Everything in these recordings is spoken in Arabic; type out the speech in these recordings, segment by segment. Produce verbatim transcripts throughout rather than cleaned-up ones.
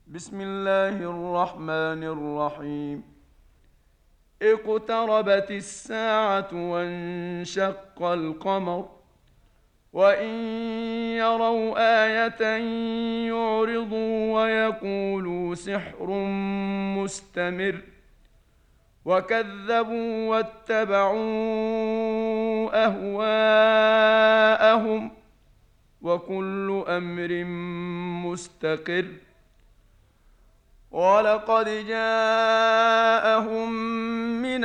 بسم الله الرحمن الرحيم. اقتربت الساعة وانشق القمر وإن يروا آية يعرضوا ويقولوا سحر مستمر وكذبوا واتبعوا أهواءهم وكل أمر مستقر. ولقد جاءهم من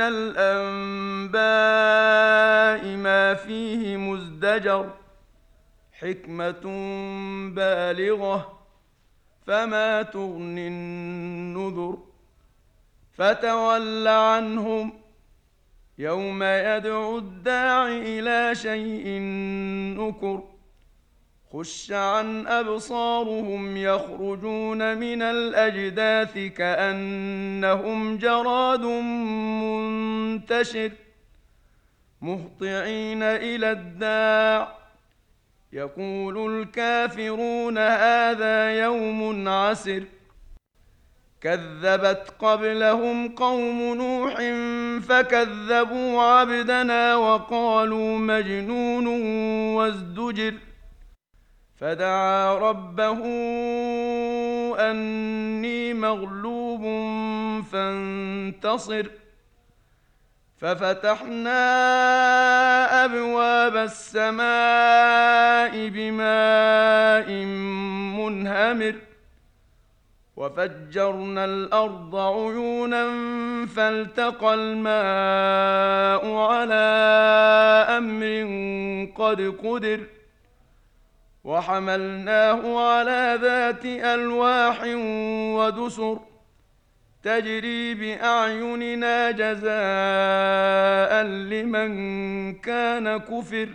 الأنباء ما فيه مزدجر حكمة بالغة فما تغني النذر. فتول عنهم يوم يدعو الداع إلى شيء نكر خش عن أبصارهم يخرجون من الأجداث كأنهم جراد منتشر مهطعين إلى الداع يقول الكافرون هذا يوم عسر. كذبت قبلهم قوم نوح فكذبوا عبدنا وقالوا مجنون وازدجر. فدعا ربه أني مغلوب فانتصر. ففتحنا أبواب السماء بماء منهمر وفجرنا الأرض عيونا فالتقى الماء على أمر قد قدر وحملناه على ذات ألواح ودسر تجري بأعيننا جزاء لمن كان كفر.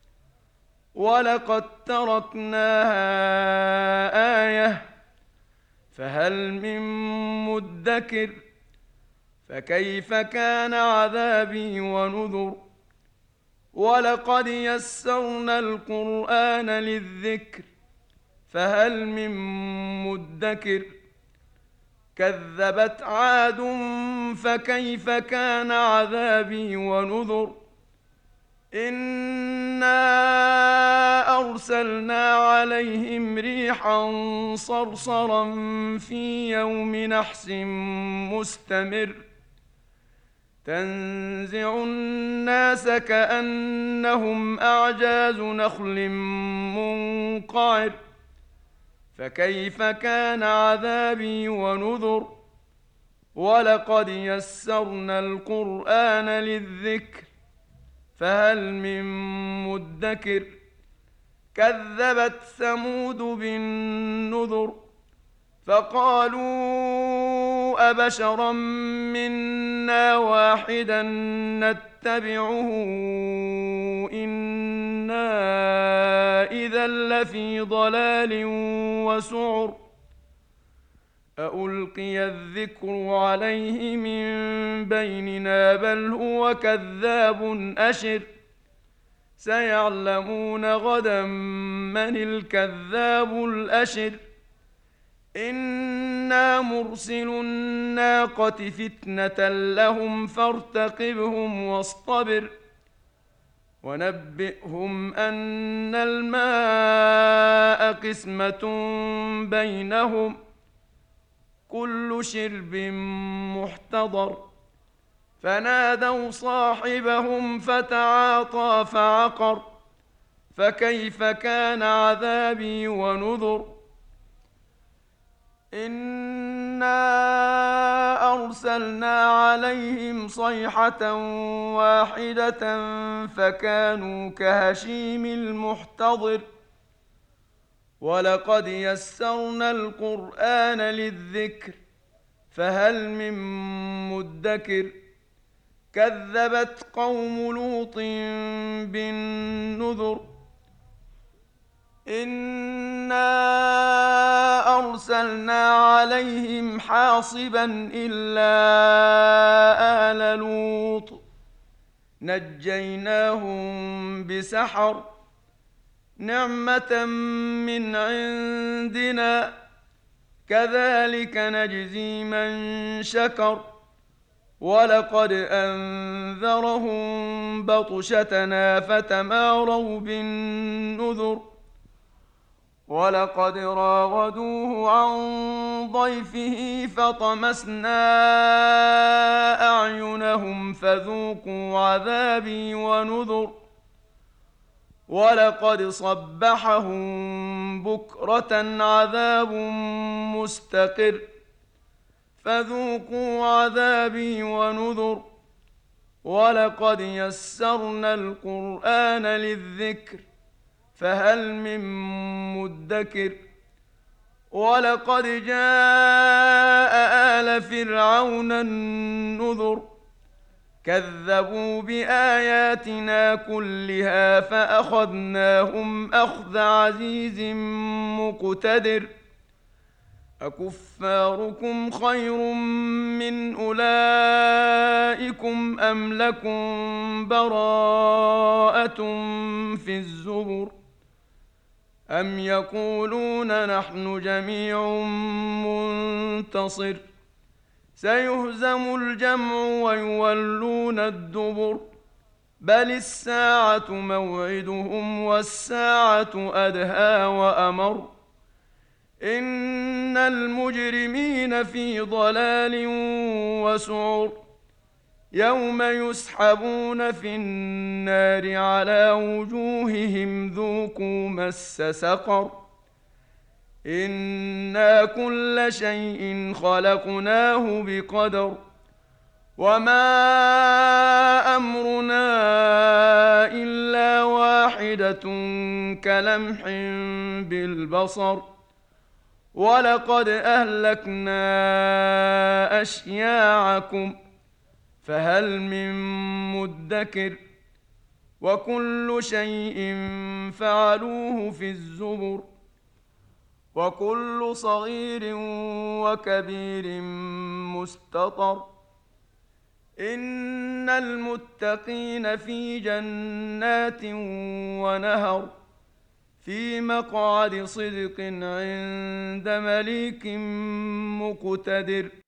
ولقد تركناها آية فهل من مدكر. فكيف كان عذابي ونذر. ولقد يسرنا القرآن للذكر فهل من مدكر. كذبت عاد فكيف كان عذابي ونذر. إنا أرسلنا عليهم ريحا صرصرا في يوم نحس مستمر تنزع الناس كأنهم أعجاز نخل منقعر. فكيف كان عذابي ونذر. ولقد يسرنا القرآن للذكر فهل من مدكر. كذبت ثمود بالنذر فقالوا أبشرا منا واحدا نتبعه إنا إذا لفي ضلال وسعر. أألقي الذكر عليه من بيننا بل هو كذاب أشر. سيعلمون غدا من الكذاب الأشر. إنا مرسل الناقة فتنة لهم فارتقبهم واصطبر. ونبئهم أن الماء قسمة بينهم كل شرب محتضر. فنادوا صاحبهم فتعاطى فعقر. فكيف كان عذابي ونذر. إنا أرسلنا عليهم صيحة واحدة فكانوا كهشيم المحتضر. ولقد يسرنا القرآن للذكر فهل من مدكر. كذبت قوم لوط بالنذر. إنا أرسلنا عليهم حاصبا إلا آل لوط نجيناهم بسحر نعمة من عندنا كذلك نجزي من شكر ولقد أنذرهم بطشتنا فتماروا بالنذر ولقد راودوه عن ضيفه فطمسنا أعينهم فذوقوا عذابي ونذر ولقد صبحهم بكرة عذاب مستقر فذوقوا عذابي ونذر ولقد يسرنا القرآن للذكر فهل من مدكر ولقد جاء آل فرعون النذر كذبوا بآياتنا كلها فأخذناهم أخذ عزيز مقتدر أكفاركم خير من أولئكم أم لكم براءة في الزبر أم يقولون نحن جميع منتصر سيهزم الجمع ويولون الدبر بل الساعة موعدهم والساعة أدهى وأمر إن المجرمين في ضلال وسعر يوم يسحبون في النار على وجوههم ذوقوا مس سقر إنا كل شيء خلقناه بقدر وما أمرنا إلا واحدة كلمح بالبصر ولقد أهلكنا أشياعكم فهل من مدكر وكل شيء فعلوه في الزبر وكل صغير وكبير مستطر إن المتقين في جنات ونهر في مقعد صدق عند مليك مقتدر